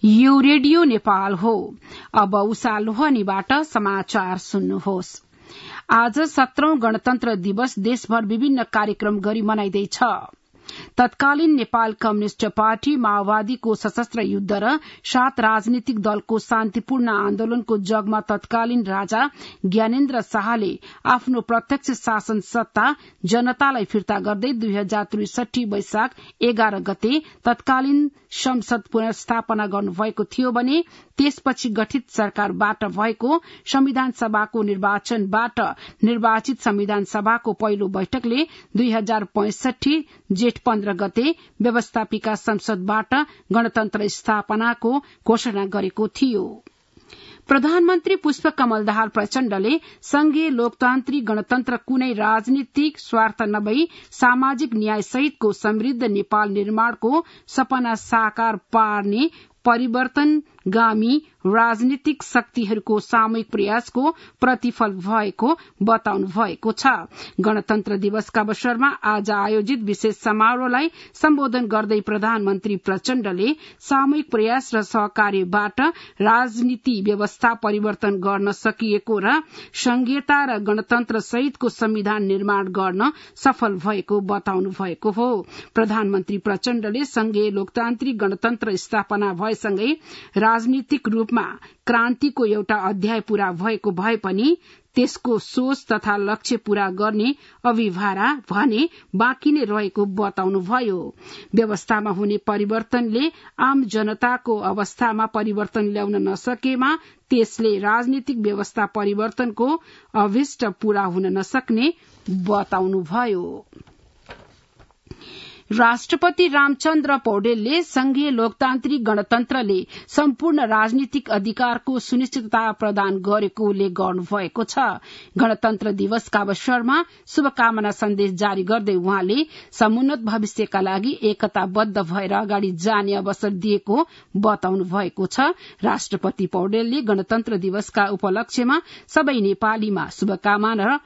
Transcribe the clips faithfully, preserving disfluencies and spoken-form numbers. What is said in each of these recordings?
यो रेडियो नेपाल हो। अब उषा लोहनीबाट समाचार सुन्नुहोस्। आज सत्रौं गणतन्त्र दिवस देशभर विभिन्न कार्यक्रम गरी मनाइँदैछ। तत्कालीन नेपाल कम्युनिष्ट पार्टी माओवादीको सशस्त्र युद्ध र सात राजनीतिक दलको शान्तिपूर्ण आन्दोलनको जगमा तत्कालीन राजा ज्ञानेन्द्र शाहले आफ्नो प्रत्यक्ष शासन सत्ता जनतालाई फिर्ता गर्दै दुई हजार त्रिसठी वैशाख एघार गते तत्कालीन संसद पुनर्स्थापना गर्नुभएको थियो भने त्यसपछि गठित सरकारबाट भएको संविधान सभाको निर्वाचनबाट निर्वाचित संविधान सभाको पहिलो बैठकले दुई हजार पैंसठी जेठ पन्ध्र गते व्यवस्थापिका संसदबाट गणतन्त्र स्थापनाको घोषणा गरेको थियो। प्रधानमन्त्री पुष्पकमल दाहाल प्रचण्डले संघीय लोकतान्त्रिक गणतन्त्र कुनै राजनीतिक स्वार्थ नभई सामाजिक न्याय सहितको समृद्ध नेपाल निर्माणको सपना साकार पार्ने परिवर्तनगामी राजनीतिक शक्तिहरूको सामूहिक प्रयासको प्रतिफल भएको बताउनु भएको छ। गणतन्त्र दिवसका अवसरमा आज आयोजित विशेष समारोहलाई सम्बोधन गर्दै प्रधानमन्त्री प्रचण्डले सामूहिक प्रयास र सहकार्यबाट राजनीति व्यवस्था परिवर्तन गर्न सकिएको र संघीयता र गणतन्त्र सहितको संविधान निर्माण गर्न सफल भएको बताउनु भएको हो। प्रधानमन्त्री प्रचण्डले संघीय लोकतान्त्रिक गणतन्त्र स्थापना भएसँगै राजनीतिक रूपमा क्रान्तिको एउटा अध्याय पूरा भएको भए पनि त्यसको सोच तथा लक्ष्य पूरा गर्ने अभिभारा भने बाँकी नै रहेको बताउनुभयो। व्यवस्थामा हुने परिवर्तनले आम जनताको अवस्थामा परिवर्तन ल्याउन नसकेमा त्यसले राजनीतिक व्यवस्था परिवर्तनको अभिष्ट पूरा हुन नसक्ने बताउनुभयो। राष्ट्रपति रामचन्द्र पौडेलले संघीय लोकतान्त्रिक गणतन्त्रले सम्पूर्ण राजनीतिक अधिकारको सुनिश्चितता प्रदान गरेको उल्लेख गर्नुभएको छ। गणतन्त्र दिवसका अवसरमा शुभकामना सन्देश जारी गर्दै उहाँले समुन्नत भविष्यका लागि एकताबद्ध भएर अगाडि जाने अवसर दिएको बताउनु भएको छ। राष्ट्रपति पौडेलले गणतन्त्र दिवसका उपलक्ष्यमा सबै नेपालीमा शुभकामना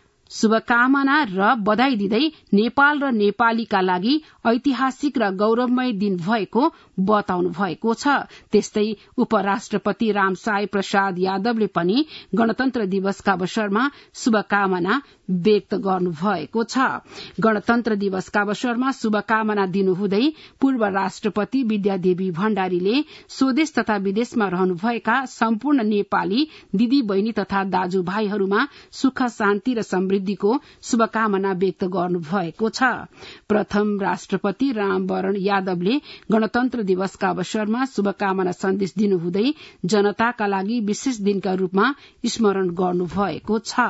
शुभकामना र बधाई दिँदै नेपाल र नेपालीका लागि ऐतिहासिक र गौरवमय दिन भएको बताउनु भएको छ। त्यस्तै उपराष्ट्रपति रामसाई प्रसाद यादवले पनि गणतन्त्र दिवसका अवसरमा शुभकामना व्यक्त गर्नुभएको छ। गणतन्त्र दिवसका अवसरमा शुभकामना दिनुहुँदै पूर्व राष्ट्रपति विद्यादेवी भण्डारीले स्वदेश तथा विदेशमा रहनुभएका सम्पूर्ण नेपाली दिदी बहिनी तथा दाजुभाइहरूमा सुख शान्ति र समृद्धिको शुभकामना व्यक्त गर्नुभएको छ। प्रथम राष्ट्रपति रामवरण यादवले गणतन्त्र दिवसका अवसरमा शुभकामना सन्देश दिनुहुँदै जनताका लागि विशेष दिनका रूपमा स्मरण गर्नुभएको छ।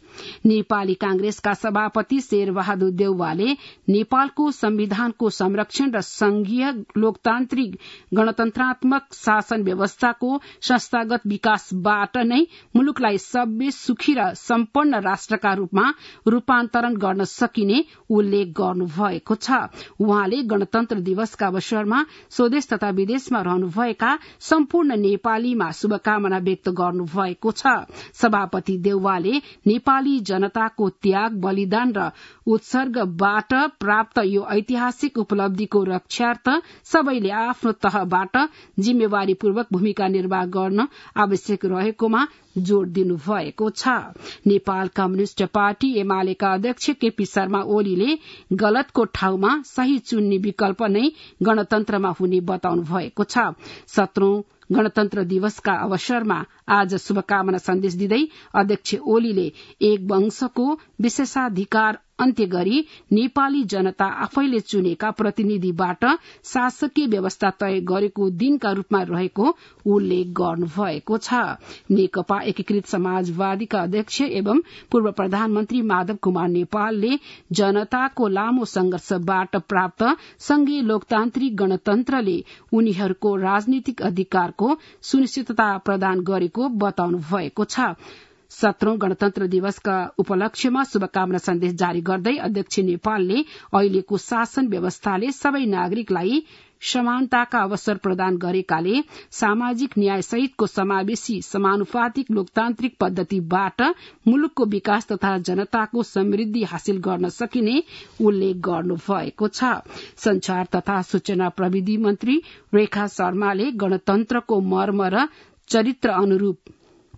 नेपाली कांग्रेसका सभापति शेरबहादुर देउवाले नेपालको संविधानको संरक्षण र संघीय लोकतान्त्रिक गणतन्त्रात्मक शासन व्यवस्थाको संस्थागत विकासबाट नै मुलुकलाई सभ्य सुखी र सम्पन्न राष्ट्रका रूपमा रूपान्तरण गर्न सकिने उल्लेख गर्नुभएको छ। उहाँले गणतन्त्र दिवसका अवसरमा स्वदेश तथा विदेशमा रहनुभएका सम्पूर्ण नेपालीमा शुभकामना व्यक्त गर्नुभएको छ। सभापति देउवाले नेपाली जनताको त्याग बलिदान र उत्सर्गबाट प्राप्त यो ऐतिहासिक उपलब्धिको रक्षार्थ सबैले आफ्नो तहबाट जिम्मेवारीपूर्वक भूमिका निर्वाह गर्न आवश्यक रहेकोमा जोड़ दिनुभएको छ। नेपाल कम्युनिष्ट पार्टी एमालेका अध्यक्ष केपी शर्मा ओलीले गलतको ठाउँमा सही चुन्ने विकल्प नै गणतन्त्रमा हुने बताउनु भएको छ। सत्रौं गणतन्त्र दिवसका अवसरमा आज शुभकामना सन्देश दिँदै अध्यक्ष ओलीले एक वंशको विशेषाधिकार अन्त्य गरी नेपाली जनता आफैले चुनेका प्रतिनिधिबाट शासकीय व्यवस्था तय गरेको दिनका रूपमा रहेको उल्लेख गर्नुभएको छ। नेकपा एकीकृत समाजवादीका अध्यक्ष एवं पूर्व प्रधानमन्त्री माधव कुमार नेपालले जनताको लामो संघर्षबाट प्राप्त संघीय लोकतान्त्रिक गणतन्त्रले उनीहरूको राजनीतिक अधिकारको सुनिश्चितता प्रदान गरेको बताउनु भएको छ। सत्रौं गणतन्त्र दिवसका उपलक्ष्यमा शुभकामना सन्देश जारी गर्दै अध्यक्ष नेपालले अहिलेको शासन व्यवस्थाले सबै नागरिकलाई समानताका अवसर प्रदान गरेकाले सामाजिक न्याय सहितको समावेशी समानुपातिक लोकतान्त्रिक पद्धतिबाट मुलुकको विकास तथा जनताको समृद्धि हासिल गर्न सकिने उल्लेख गर्नुभएको छ। संचार तथा सूचना प्रविधि मन्त्री रेखा शर्माले गणतन्त्रको मर्म र चरित्र अनुरूप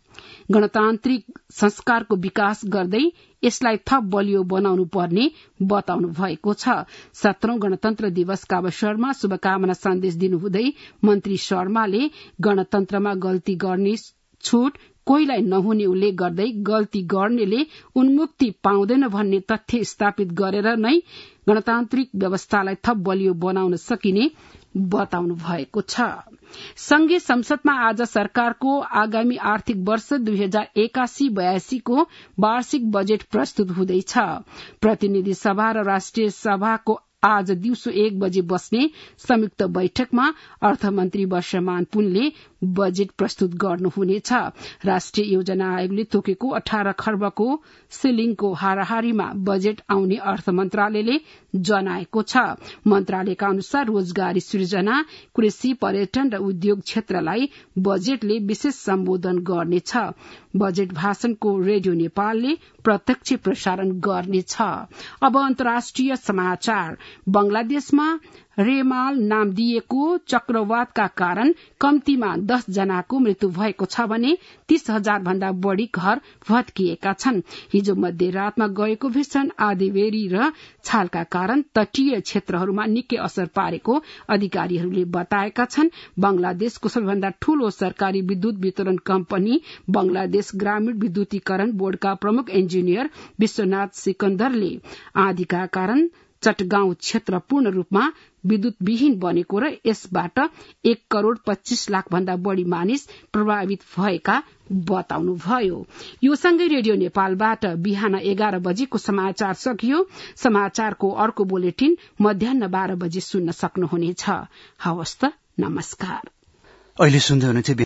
गणतान्त्रिक संस्कारको विकास गर्दै यसलाई थप बलियो बनाउनु पर्ने बताउनु भएको छ। सत्रौं गणतन्त्र दिवसका अवसरमा शुभकामना सन्देश दिनुहुँदै मन्त्री शर्माले गणतन्त्रमा गल्ती गर्ने छूट कोहीलाई नहुने उल्लेख गर्दै गल्ती गर्नेले उन्मुक्ति पाउँदैन भन्ने तथ्य स्थापित गरेर नै गणतान्त्रिक व्यवस्थालाई थप बलियो बनाउन सकिने बताउनु भएको छ। संघीय संसदमा आज सरकारको आगामी आर्थिक वर्ष दुई हजार एकासी बयासीको वार्षिक बजेट प्रस्तुत हुँदैछ। प्रतिनिधि सभा र राष्ट्रिय सभाको आज दिउँसो एक बजे बस्ने संयुक्त बैठकमा अर्थमन्त्री वर्षमान पुनले बजेट प्रस्तुत गर्नुहुनेछ। राष्ट्रिय योजना आयोगले तोकेको अठार खर्बको सिलिङको हाराहारीमा बजेट आउने अर्थ मन्त्रालयले जनाएको छ। मन्त्रालयका अनुसार रोजगारी सृजना, कृषि, पर्यटन र उद्योग क्षेत्रलाई बजेटले विशेष सम्बोधन गर्नेछ। बजेट भाषणको रेडियो नेपालले प्रत्यक्ष प्रसारण गर्नेछ। अब अन्तर्राष्ट्रिय समाचार। बंगलादेशमा रेमाल नाम दिएको चक्रवातका कारण कम्तीमा दस जनाको मृत्यु भएको छ भने तीस हजार भन्दा बढ़ी घर भत्किएका छन्। हिजो मध्यरातमा गएको भीषण आँधीबेहरी र छालका कारण तटीय क्षेत्रहरूमा निकै असर पारेको अधिकारीहरूले बताएका छन्। बंगलादेशको सबैभन्दा ठूलो सरकारी विद्युत वितरण कम्पनी बंगलादेश ग्रामीण विद्युतीकरण बोर्डका प्रमुख इन्जिनियर विश्वनाथ सिकन्दरले आँधीका कारण चटगाउँ क्षेत्र पूर्ण रूपमा विद्युतविहीन बनेको र यसबाट एक करोड़ पच्चीस लाख भन्दा बढ़ी मानिस प्रभावित भएका बताउनुभयो। यो सँगै रेडियो नेपालबाट बिहान एघार बजेको समाचार सकियो। समाचारको अर्को बुलेटिन मध्याह्न बाह्र बजे सुन्न सक्नुहुनेछ। हवस् त, नमस्कार। अहिले सुन्दै हुनुहुन्छ